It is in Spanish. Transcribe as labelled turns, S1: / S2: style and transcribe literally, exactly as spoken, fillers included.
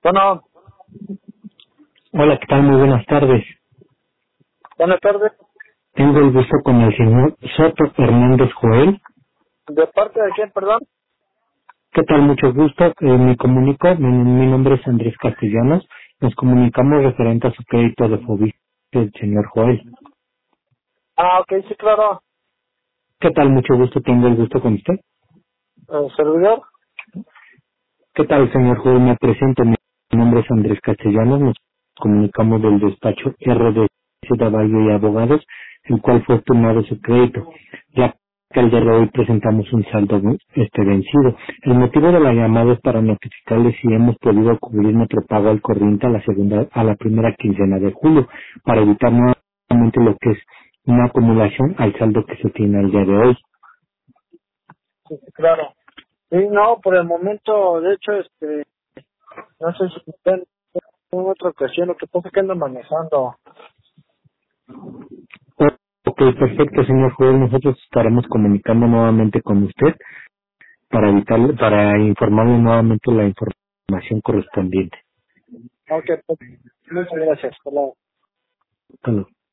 S1: Bueno,
S2: Hola, ¿qué tal? Muy buenas tardes.
S1: buenas tardes.
S2: Tengo el gusto con el señor Soto Hernández Joel.
S1: ¿De parte de quién, perdón?
S2: ¿Qué tal? Mucho gusto. Eh, me comunico, mi, mi nombre es Andrés Castellanos. Nos comunicamos referente a su crédito de Fobis del señor Joel.
S1: Ah, ok, sí, claro.
S2: ¿Qué tal? Mucho gusto. Tengo el gusto con usted.
S1: ¿El servidor?
S2: ¿Qué tal, señor Joel? Me presento. Mi nombre es Andrés Castellanos. Nos comunicamos del despacho R D Ciudad Valle y Abogados, el cual fue tomado su crédito. Ya que el día de hoy presentamos un saldo este vencido. El motivo de la llamada es para notificarles si hemos podido cubrir nuestro pago al corriente a la segunda, a la primera quincena de julio, para evitar nuevamente lo que es una acumulación al saldo que se tiene al día de hoy.
S1: Sí, sí, claro. Sí, no, por el momento, de hecho, este, no sé si usted en otra ocasión, lo que pasa es que ando manejando.
S2: Ok, perfecto, señor Joel. Nosotros estaremos comunicando nuevamente con usted para evitar, para informarle nuevamente la información correspondiente.
S1: Ok, pues, muchas gracias. Hasta luego.
S2: Hasta luego.